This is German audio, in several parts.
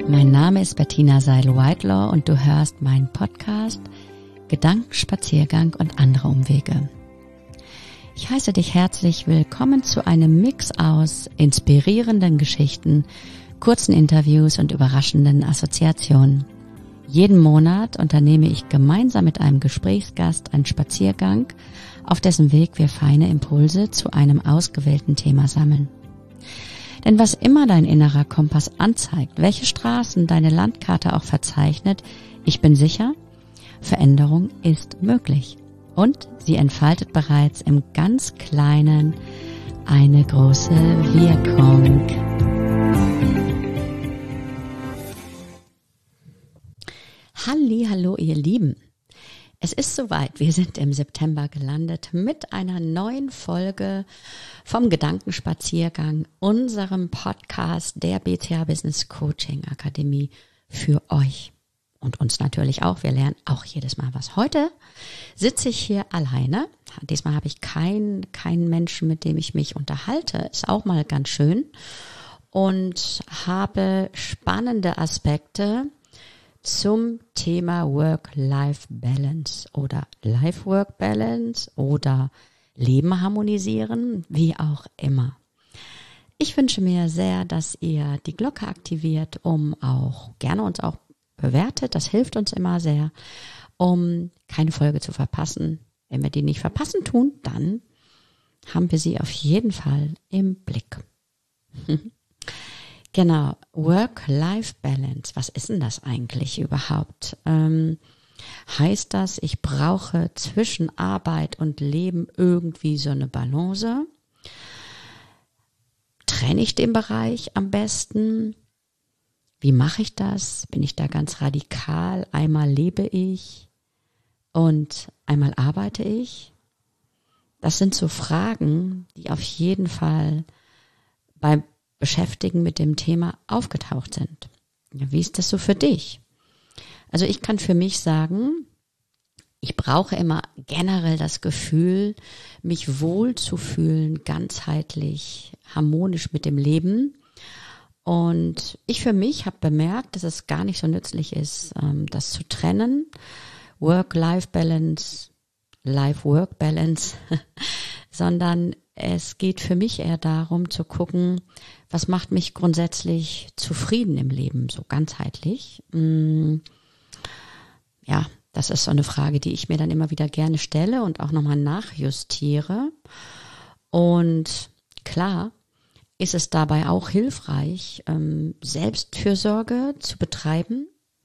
Mein Name ist Bettina Seidel-Whitelaw und du hörst meinen Podcast Gedankenspaziergang und andere Umwege. Ich heiße dich herzlich willkommen zu einem Mix aus inspirierenden Geschichten, kurzen Interviews und überraschenden Assoziationen. Jeden Monat unternehme ich gemeinsam mit einem Gesprächsgast einen Spaziergang, auf dessen Weg wir feine Impulse zu einem ausgewählten Thema sammeln. Denn was immer dein innerer Kompass anzeigt, welche Straßen deine Landkarte auch verzeichnet, ich bin sicher, Veränderung ist möglich. Und sie entfaltet bereits im ganz Kleinen eine große Wirkung. Hallo ihr Lieben. Es ist soweit, wir sind im September gelandet mit einer neuen Folge vom Gedankenspaziergang, unserem Podcast der BCA Business Coaching Akademie für euch und uns natürlich auch. Wir lernen auch jedes Mal was. Heute sitze ich hier alleine. Diesmal habe ich keinen Menschen, mit dem ich mich unterhalte. Ist auch mal ganz schön. Und habe spannende Aspekte zum Thema Work-Life-Balance oder Life-Work-Balance oder Leben harmonisieren, wie auch immer. Ich wünsche mir sehr, dass ihr die Glocke aktiviert, um auch gerne uns auch bewertet. Das hilft uns immer sehr, um keine Folge zu verpassen. Wenn wir die nicht verpassen tun, dann haben wir sie auf jeden Fall im Blick. Genau, Work-Life-Balance, was ist denn das eigentlich überhaupt? Heißt das, ich brauche zwischen Arbeit und Leben irgendwie so eine Balance? Trenne ich den Bereich am besten? Wie mache ich das? Bin ich da ganz radikal? Einmal lebe ich und einmal arbeite ich? Das sind so Fragen, die auf jeden Fall beim Beschäftigen mit dem Thema aufgetaucht sind. Ja, wie ist das so für dich? Also ich kann für mich sagen, ich brauche immer generell das Gefühl, mich wohl zu fühlen, ganzheitlich, harmonisch mit dem Leben. Und ich für mich habe bemerkt, dass es gar nicht so nützlich ist, das zu trennen. Work-Life-Balance, Life-Work-Balance, sondern es geht für mich eher darum zu gucken, was macht mich grundsätzlich zufrieden im Leben, so ganzheitlich. Ja, das ist so eine Frage, die ich mir dann immer wieder gerne stelle und auch nochmal nachjustiere. Und klar ist es dabei auch hilfreich, Selbstfürsorge zu betreiben.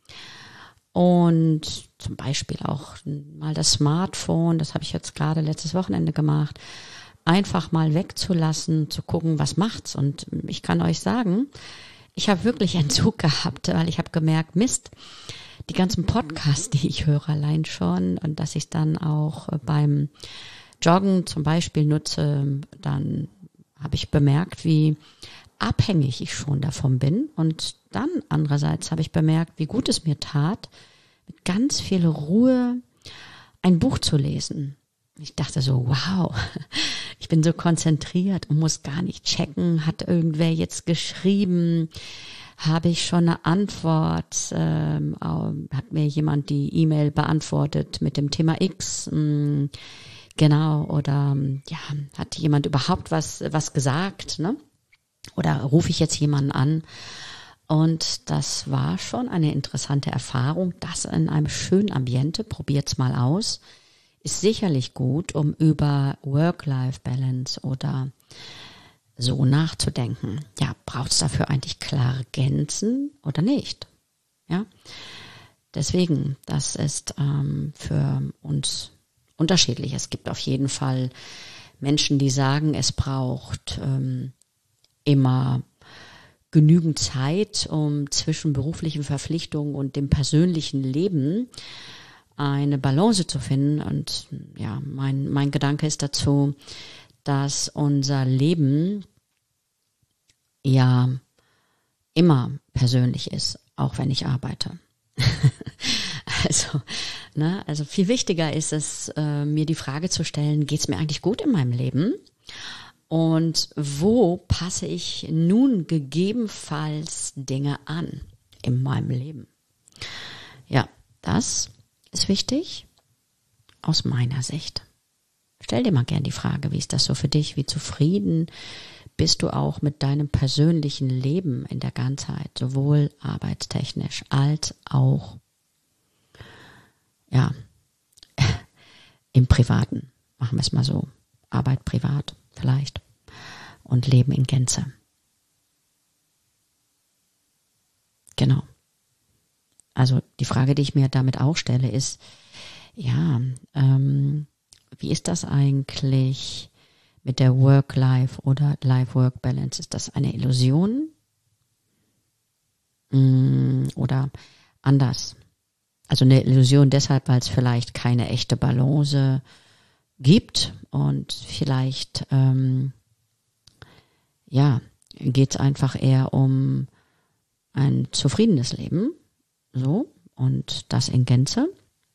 Und zum Beispiel auch mal das Smartphone, das habe ich jetzt gerade letztes Wochenende gemacht, einfach mal wegzulassen, zu gucken, was macht's. Und ich kann euch sagen, ich habe wirklich Entzug gehabt, weil ich habe gemerkt, Mist, die ganzen Podcasts, die ich höre allein schon und dass ich dann auch beim Joggen zum Beispiel nutze, dann habe ich bemerkt, wie abhängig ich schon davon bin. Und dann andererseits habe ich bemerkt, wie gut es mir tat, mit ganz viel Ruhe ein Buch zu lesen. Ich dachte so, wow, ich bin so konzentriert und muss gar nicht checken, hat irgendwer jetzt geschrieben, habe ich schon eine Antwort, hat mir jemand die E-Mail beantwortet mit dem Thema X, genau, oder ja, hat jemand überhaupt was gesagt, ne? Oder rufe ich jetzt jemanden an? Und das war schon eine interessante Erfahrung, das in einem schönen Ambiente, probiert's mal aus, ist sicherlich gut, um über Work-Life-Balance oder so nachzudenken. Ja, braucht es dafür eigentlich klare Grenzen oder nicht? Ja, deswegen, das ist für uns unterschiedlich. Es gibt auf jeden Fall Menschen, die sagen, es braucht immer genügend Zeit, um zwischen beruflichen Verpflichtungen und dem persönlichen Leben eine Balance zu finden. Und ja, mein Gedanke ist dazu, dass unser Leben ja immer persönlich ist, auch wenn ich arbeite. Also viel wichtiger ist es, mir die Frage zu stellen, geht's mir eigentlich gut in meinem Leben? Und wo passe ich nun gegebenenfalls Dinge an? in meinem Leben? Ja, das ist wichtig aus meiner Sicht. Stell dir mal gern die Frage, wie ist das so für dich? Wie zufrieden bist du auch mit deinem persönlichen Leben in der Ganzheit, sowohl arbeitstechnisch als auch im Privaten? Machen wir es mal so. Arbeit privat vielleicht und Leben in Gänze. Genau. Also die Frage, die ich mir damit auch stelle, ist, wie ist das eigentlich mit der Work-Life oder Life-Work-Balance? Ist das eine Illusion? Oder anders? Also eine Illusion deshalb, weil es vielleicht keine echte Balance gibt und vielleicht geht es einfach eher um ein zufriedenes Leben, so, und das in Gänze.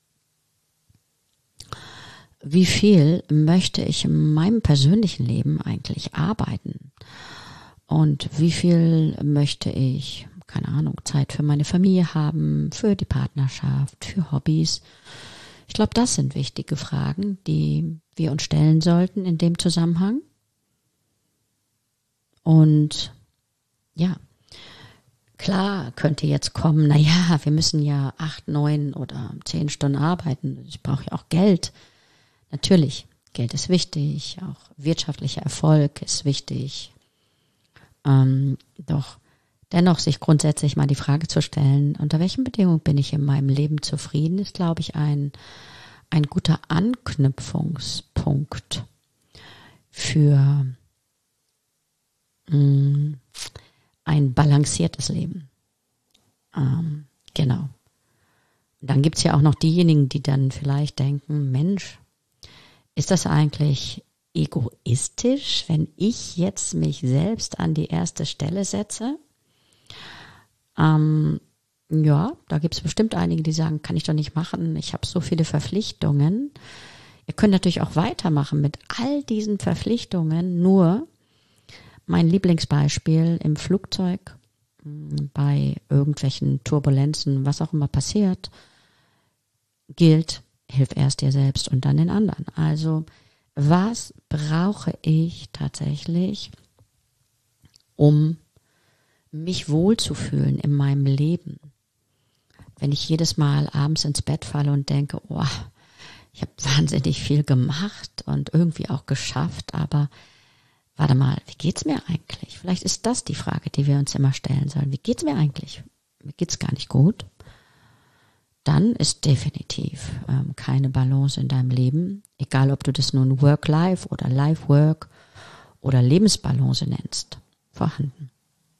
Wie viel möchte ich in meinem persönlichen Leben eigentlich arbeiten? Und wie viel möchte ich, keine Ahnung, Zeit für meine Familie haben, für die Partnerschaft, für Hobbys? Ich glaube, das sind wichtige Fragen, die wir uns stellen sollten in dem Zusammenhang. Und ja, klar könnte jetzt kommen, wir müssen ja 8, 9 oder 10 Stunden arbeiten. Ich brauche ja auch Geld. Natürlich, Geld ist wichtig, auch wirtschaftlicher Erfolg ist wichtig. Doch dennoch sich grundsätzlich mal die Frage zu stellen, unter welchen Bedingungen bin ich in meinem Leben zufrieden, ist, glaube ich, ein guter Anknüpfungspunkt für ein balanciertes Leben. Genau. Und dann gibt's ja auch noch diejenigen, die dann vielleicht denken, Mensch, ist das eigentlich egoistisch, wenn ich jetzt mich selbst an die erste Stelle setze? Ja, da gibt es bestimmt einige, die sagen, kann ich doch nicht machen, ich habe so viele Verpflichtungen. Ihr könnt natürlich auch weitermachen mit all diesen Verpflichtungen, nur mein Lieblingsbeispiel im Flugzeug, bei irgendwelchen Turbulenzen, was auch immer passiert, gilt, hilf erst dir selbst und dann den anderen. Also was brauche ich tatsächlich, um mich wohlzufühlen in meinem Leben? Wenn ich jedes Mal abends ins Bett falle und denke, ich habe wahnsinnig viel gemacht und irgendwie auch geschafft, aber warte mal, wie geht's mir eigentlich? Vielleicht ist das die Frage, die wir uns immer stellen sollen. Wie geht's mir eigentlich? Mir geht's gar nicht gut. Dann ist definitiv keine Balance in deinem Leben, egal ob du das nun Work-Life oder Life-Work oder Lebensbalance nennst, vorhanden.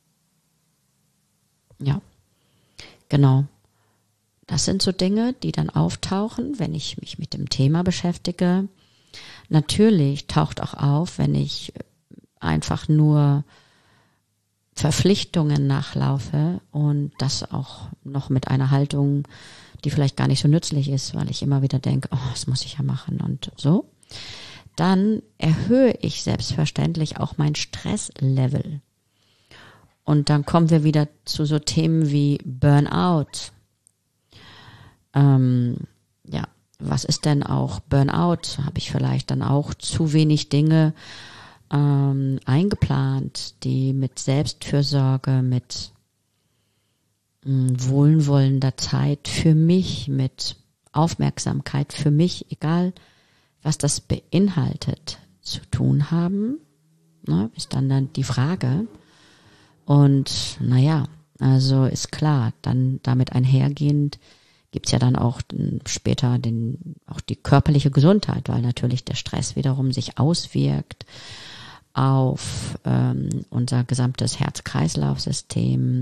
Ja, genau. Das sind so Dinge, die dann auftauchen, wenn ich mich mit dem Thema beschäftige. Natürlich taucht auch auf, wenn ich einfach nur Verpflichtungen nachlaufe und das auch noch mit einer Haltung, die vielleicht gar nicht so nützlich ist, weil ich immer wieder denke, das muss ich ja machen und so. Dann erhöhe ich selbstverständlich auch mein Stresslevel. Und dann kommen wir wieder zu so Themen wie Burnout. Was ist denn auch Burnout? Habe ich vielleicht dann auch zu wenig Dinge eingeplant, die mit Selbstfürsorge, mit wohlwollender Zeit für mich, mit Aufmerksamkeit für mich, egal was das beinhaltet, zu tun haben, ist dann die Frage. Und also ist klar, dann damit einhergehend gibt's ja dann auch später auch die körperliche Gesundheit, weil natürlich der Stress wiederum sich auswirkt auf unser gesamtes Herz-Kreislauf-System,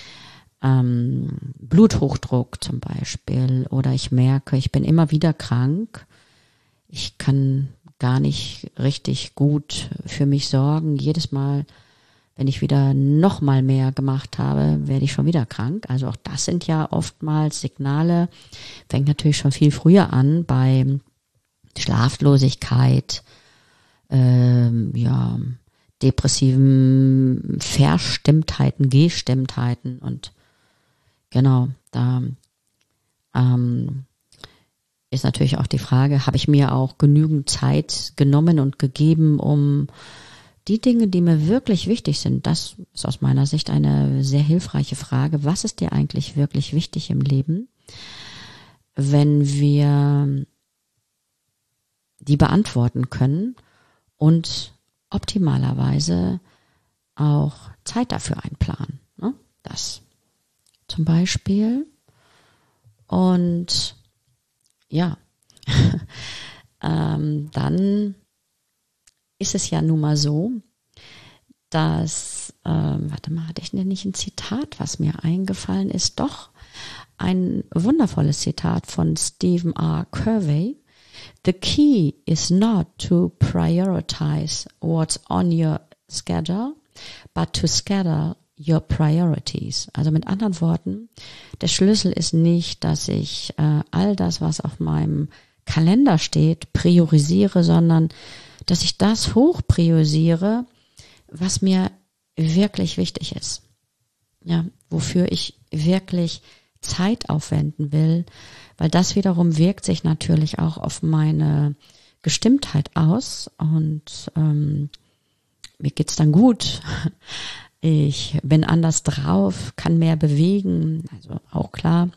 Bluthochdruck zum Beispiel, oder ich merke, ich bin immer wieder krank, ich kann gar nicht richtig gut für mich sorgen, jedes Mal, wenn ich wieder noch mal mehr gemacht habe, werde ich schon wieder krank. Also auch das sind ja oftmals Signale, fängt natürlich schon viel früher an bei Schlaflosigkeit, depressiven Verstimmtheiten, Gestimmtheiten und genau, da ist natürlich auch die Frage, habe ich mir auch genügend Zeit genommen und gegeben, um die Dinge, die mir wirklich wichtig sind, das ist aus meiner Sicht eine sehr hilfreiche Frage. Was ist dir eigentlich wirklich wichtig im Leben? Wenn wir die beantworten können und optimalerweise auch Zeit dafür einplanen. Ne? Das zum Beispiel. Und ja, dann ist es ja nun mal so, dass, warte mal, hatte ich denn nicht ein Zitat, was mir eingefallen ist? Doch, ein wundervolles Zitat von Stephen R. Covey. The key is not to prioritize what's on your schedule, but to scatter your priorities. Also mit anderen Worten, der Schlüssel ist nicht, dass ich all das, was auf meinem Kalender steht, priorisiere, sondern dass ich das hoch priorisiere, was mir wirklich wichtig ist. Ja, wofür ich wirklich Zeit aufwenden will, weil das wiederum wirkt sich natürlich auch auf meine Gestimmtheit aus und mir geht's dann gut. Ich bin anders drauf, kann mehr bewegen, also auch klar.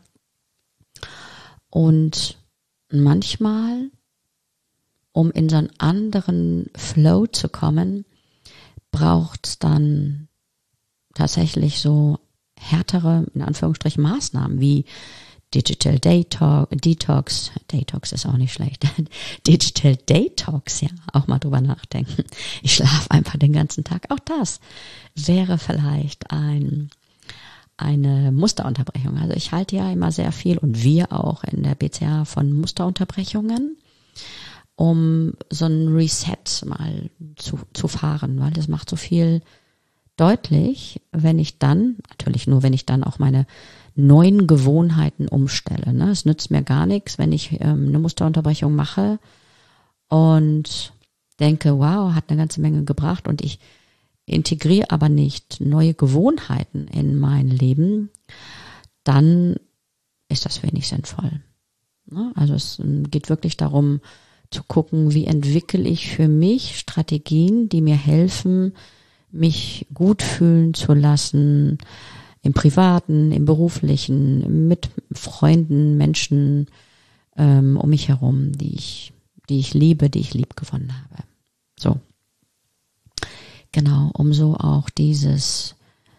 Und manchmal, um in so einen anderen Flow zu kommen, braucht es dann tatsächlich so härtere, in Anführungsstrichen, Maßnahmen wie Digital Detox ist auch nicht schlecht. Digital Detox, ja, auch mal drüber nachdenken. Ich schlafe einfach den ganzen Tag. Auch das wäre vielleicht eine Musterunterbrechung. Also ich halte ja immer sehr viel und wir auch in der BCA von Musterunterbrechungen, um so ein Reset mal zu fahren, weil das macht so viel deutlich, wenn ich dann, natürlich nur, wenn ich dann auch meine neuen Gewohnheiten umstelle. Ne? Es nützt mir gar nichts, wenn ich eine Musterunterbrechung mache und denke, wow, hat eine ganze Menge gebracht und ich integriere aber nicht neue Gewohnheiten in mein Leben, dann ist das wenig sinnvoll. Ne? Also es geht wirklich darum zu gucken, wie entwickle ich für mich Strategien, die mir helfen, mich gut fühlen zu lassen, im Privaten, im Beruflichen, mit Freunden, Menschen um mich herum, die ich liebe, die ich lieb gewonnen habe. So. Genau, um so auch dieses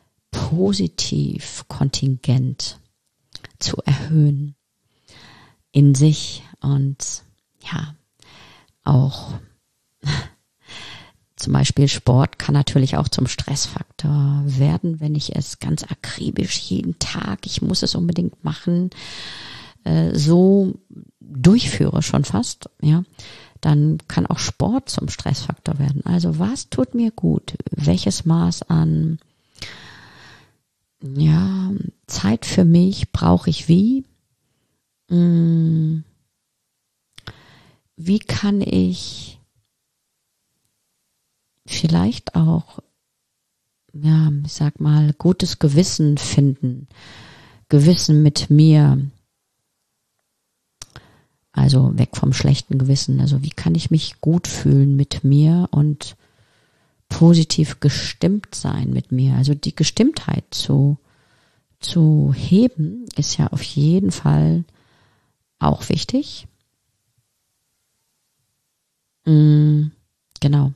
Positivkontingent zu erhöhen in sich und ja, auch zum Beispiel Sport kann natürlich auch zum Stressfaktor werden, wenn ich es ganz akribisch jeden Tag, ich muss es unbedingt machen, so durchführe schon fast, ja, dann kann auch Sport zum Stressfaktor werden. Also was tut mir gut? Welches Maß an Zeit für mich brauche ich wie? Wie kann ich vielleicht auch, ich sag mal, gutes Gewissen finden, Gewissen mit mir, also weg vom schlechten Gewissen, also wie kann ich mich gut fühlen mit mir und positiv gestimmt sein mit mir, also die Gestimmtheit zu heben, ist ja auf jeden Fall auch wichtig. Genau.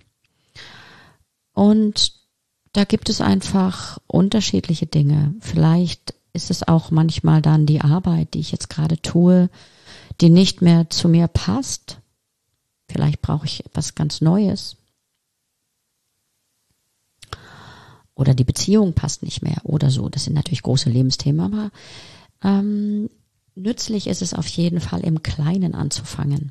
Und da gibt es einfach unterschiedliche Dinge. Vielleicht ist es auch manchmal dann die Arbeit, die ich jetzt gerade tue, die nicht mehr zu mir passt. Vielleicht brauche ich etwas ganz Neues. Oder die Beziehung passt nicht mehr oder so. Das sind natürlich große Lebensthemen, aber nützlich ist es auf jeden Fall im Kleinen anzufangen.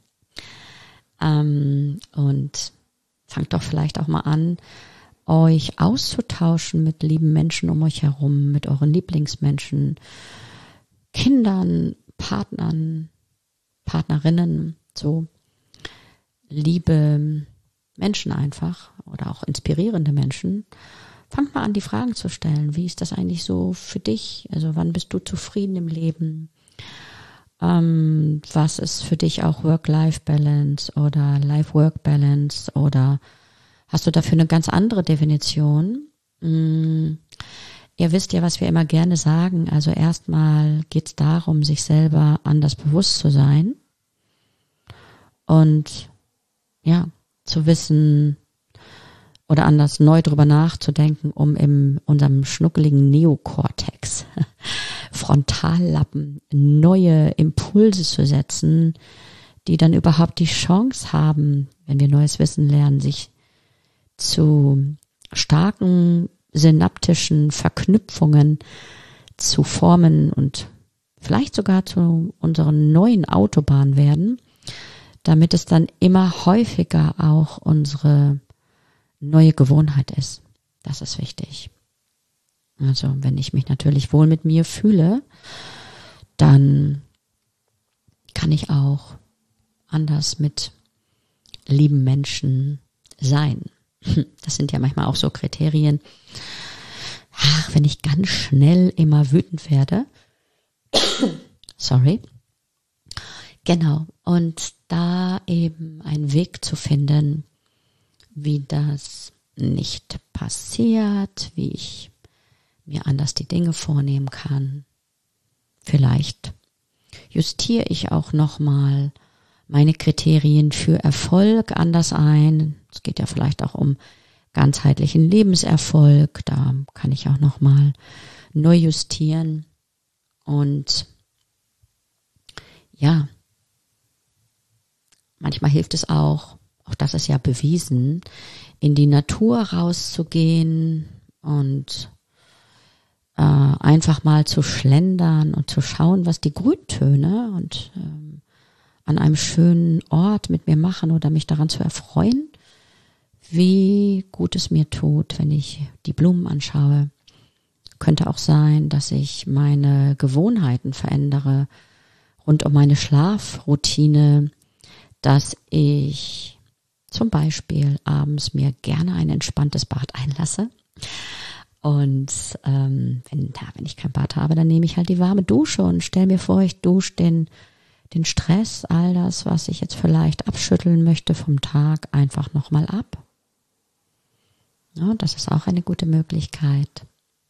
Und fangt doch vielleicht auch mal an, euch auszutauschen mit lieben Menschen um euch herum, mit euren Lieblingsmenschen, Kindern, Partnern, Partnerinnen, so liebe Menschen einfach oder auch inspirierende Menschen, fangt mal an, die Fragen zu stellen. Wie ist das eigentlich so für dich? Also wann bist du zufrieden im Leben? Was ist für dich auch Work-Life-Balance oder Life-Work-Balance oder hast du dafür eine ganz andere Definition? Ihr wisst ja, was wir immer gerne sagen. Also erstmal geht es darum, sich selber anders bewusst zu sein und ja, zu wissen oder anders neu drüber nachzudenken, um in unserem schnuckeligen Neokortex, Frontallappen, neue Impulse zu setzen, die dann überhaupt die Chance haben, wenn wir neues Wissen lernen, sich zu starken synaptischen Verknüpfungen zu formen und vielleicht sogar zu unseren neuen Autobahnen werden, damit es dann immer häufiger auch unsere neue Gewohnheit ist. Das ist wichtig. Also wenn ich mich natürlich wohl mit mir fühle, dann kann ich auch anders mit lieben Menschen sein. Das sind ja manchmal auch so Kriterien. Ach, wenn ich ganz schnell immer wütend werde. Sorry. Genau. Und da eben einen Weg zu finden, wie das nicht passiert, wie ich mir anders die Dinge vornehmen kann. Vielleicht justiere ich auch nochmal meine Kriterien für Erfolg anders ein. Es geht ja vielleicht auch um ganzheitlichen Lebenserfolg. Da kann ich auch nochmal neu justieren. Und ja, manchmal hilft es auch das ist ja bewiesen, in die Natur rauszugehen und einfach mal zu schlendern und zu schauen, was die Grüntöne und an einem schönen Ort mit mir machen oder mich daran zu erfreuen, wie gut es mir tut, wenn ich die Blumen anschaue. Könnte auch sein, dass ich meine Gewohnheiten verändere rund um meine Schlafroutine, dass ich zum Beispiel abends mir gerne ein entspanntes Bad einlasse. Und wenn ich kein Bad habe, dann nehme ich halt die warme Dusche und stelle mir vor, ich dusche den Stress, all das, was ich jetzt vielleicht abschütteln möchte vom Tag, einfach nochmal ab. Ja, das ist auch eine gute Möglichkeit.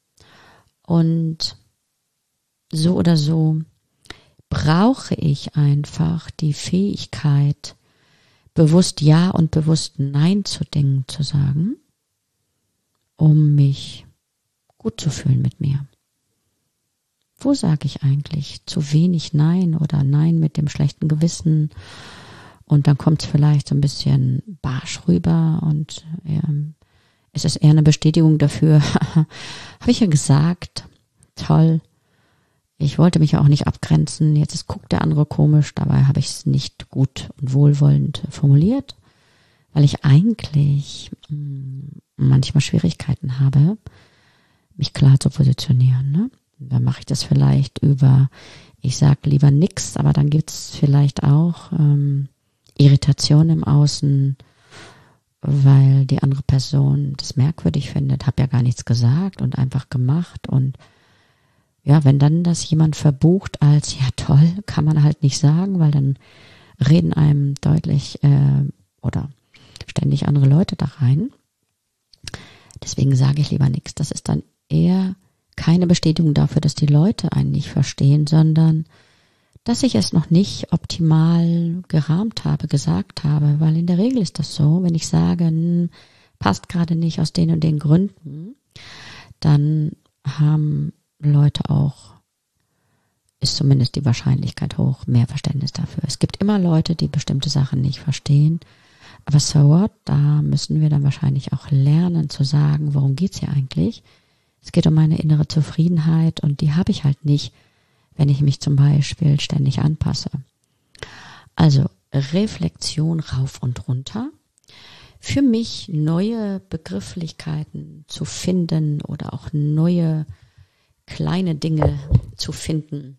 Und so oder so brauche ich einfach die Fähigkeit, bewusst Ja und bewusst Nein zu Dingen zu sagen, um mich gut zu fühlen mit mir. Wo sage ich eigentlich zu wenig Nein oder Nein mit dem schlechten Gewissen? Und dann kommt es vielleicht so ein bisschen barsch rüber und es ist eher eine Bestätigung dafür. Habe ich ja gesagt, toll. Ich wollte mich ja auch nicht abgrenzen. Jetzt guckt der andere komisch. Dabei habe ich es nicht gut und wohlwollend formuliert, weil ich eigentlich manchmal Schwierigkeiten habe, mich klar zu positionieren. Ne? Dann mache ich das vielleicht über, ich sage lieber nix, aber dann gibt es vielleicht auch Irritation im Außen, weil die andere Person das merkwürdig findet, habe ja gar nichts gesagt und einfach gemacht. Und ja, wenn dann das jemand verbucht als, ja toll, kann man halt nicht sagen, weil dann reden einem deutlich oder ständig andere Leute da rein. Deswegen sage ich lieber nichts. Das ist dann eher keine Bestätigung dafür, dass die Leute einen nicht verstehen, sondern dass ich es noch nicht optimal gerahmt habe, gesagt habe, weil in der Regel ist das so, wenn ich sage, passt gerade nicht aus den und den Gründen, dann haben Leute auch, ist zumindest die Wahrscheinlichkeit hoch, mehr Verständnis dafür. Es gibt immer Leute, die bestimmte Sachen nicht verstehen, aber so what, da müssen wir dann wahrscheinlich auch lernen zu sagen, worum geht's hier eigentlich? Es geht um meine innere Zufriedenheit und die habe ich halt nicht, wenn ich mich zum Beispiel ständig anpasse. Also Reflexion rauf und runter. Für mich neue Begrifflichkeiten zu finden oder auch neue kleine Dinge zu finden,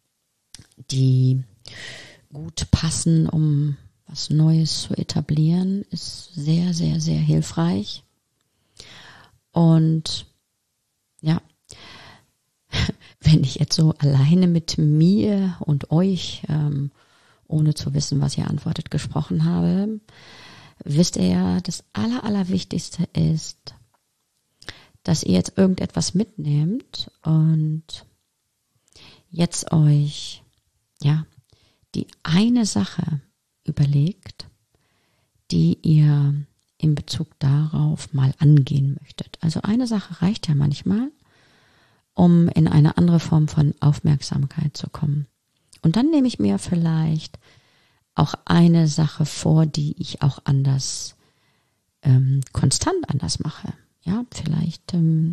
die gut passen, um was Neues zu etablieren, ist sehr, sehr, sehr hilfreich. Und ja, wenn ich jetzt so alleine mit mir und euch, ohne zu wissen, was ihr antwortet, gesprochen habe, wisst ihr ja, das Allerwichtigste ist, dass ihr jetzt irgendetwas mitnehmt und jetzt euch, ja, die eine Sache überlegt, die ihr in Bezug darauf mal angehen möchtet. Also eine Sache reicht ja manchmal, um in eine andere Form von Aufmerksamkeit zu kommen. Und dann nehme ich mir vielleicht auch eine Sache vor, die ich auch anders, konstant anders mache. Ja, vielleicht,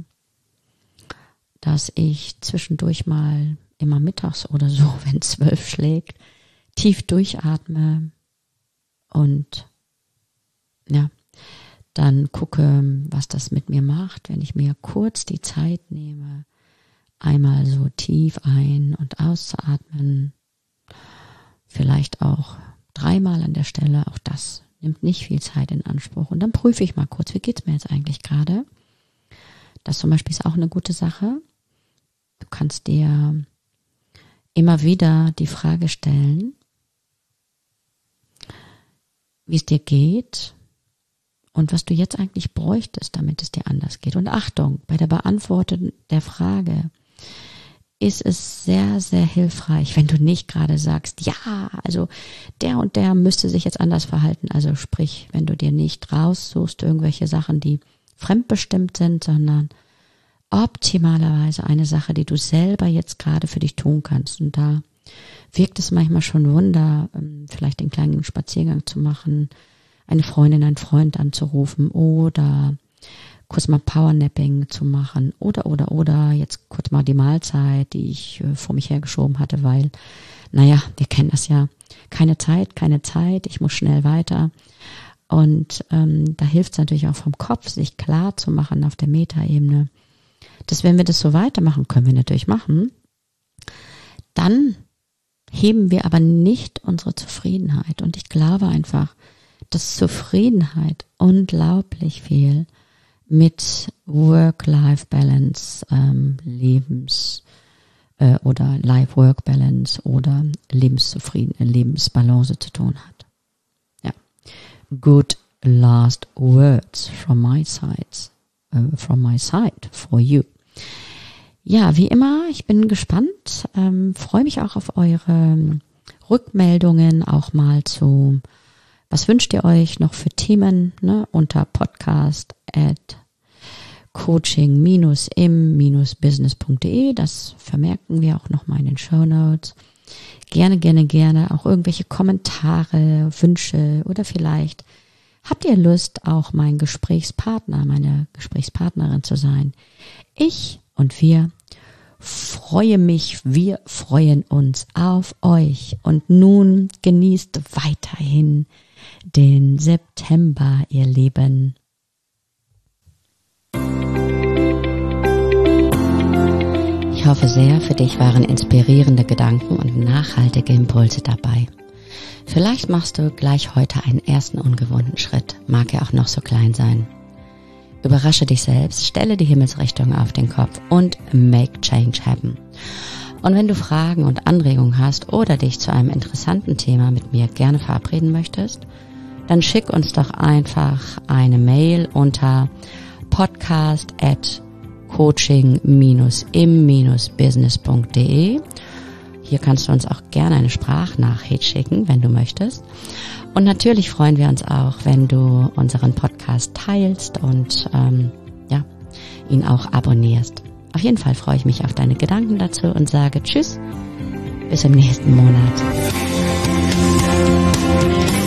dass ich zwischendurch mal immer mittags oder so, wenn 12 schlägt, tief durchatme und ja, dann gucke, was das mit mir macht, wenn ich mir kurz die Zeit nehme, einmal so tief ein- und auszuatmen, vielleicht auch 3-mal an der Stelle, auch das nimmt nicht viel Zeit in Anspruch. Und dann prüfe ich mal kurz, wie geht's mir jetzt eigentlich gerade? Das zum Beispiel ist auch eine gute Sache. Du kannst dir immer wieder die Frage stellen, wie es dir geht und was du jetzt eigentlich bräuchtest, damit es dir anders geht. Und Achtung, bei der Beantwortung der Frage ist es sehr, sehr hilfreich, wenn du nicht gerade sagst, ja, also der und der müsste sich jetzt anders verhalten. Also sprich, wenn du dir nicht raussuchst, irgendwelche Sachen, die fremdbestimmt sind, sondern optimalerweise eine Sache, die du selber jetzt gerade für dich tun kannst. Und da wirkt es manchmal schon Wunder, vielleicht den kleinen Spaziergang zu machen, eine Freundin, einen Freund anzurufen oder kurz mal Powernapping zu machen oder jetzt kurz mal die Mahlzeit, die ich vor mich hergeschoben hatte, weil, naja, wir kennen das ja, keine Zeit, ich muss schnell weiter. Und da hilft es natürlich auch vom Kopf, sich klar zu machen auf der Metaebene, dass wenn wir das so weitermachen, können wir natürlich machen, dann heben wir aber nicht unsere Zufriedenheit. Und ich glaube einfach, dass Zufriedenheit unglaublich viel mit Work-Life-Balance, oder Life-Work-Balance oder Lebensbalance zu tun hat. Ja. Good last words from my side for you. Ja, wie immer, ich bin gespannt, freue mich auch auf eure Rückmeldungen, auch mal zu, was wünscht ihr euch noch für Themen, ne, unter podcast@coaching-im-business.de, das vermerken wir auch nochmal in den Shownotes. Gerne auch irgendwelche Kommentare, Wünsche oder vielleicht habt ihr Lust, auch mein Gesprächspartner, meine Gesprächspartnerin zu sein. Ich und wir freuen uns auf euch. Und nun genießt weiterhin den September, ihr Lieben. Ich hoffe sehr, für dich waren inspirierende Gedanken und nachhaltige Impulse dabei. Vielleicht machst du gleich heute einen ersten ungewohnten Schritt, mag er auch noch so klein sein. Überrasche dich selbst, stelle die Himmelsrichtung auf den Kopf und make change happen. Und wenn du Fragen und Anregungen hast oder dich zu einem interessanten Thema mit mir gerne verabreden möchtest, dann schick uns doch einfach eine Mail unter podcast@coaching-im-business.de. Hier kannst du uns auch gerne eine Sprachnachricht schicken, wenn du möchtest. Und natürlich freuen wir uns auch, wenn du unseren Podcast teilst und ihn auch abonnierst. Auf jeden Fall freue ich mich auf deine Gedanken dazu und sage Tschüss, bis im nächsten Monat.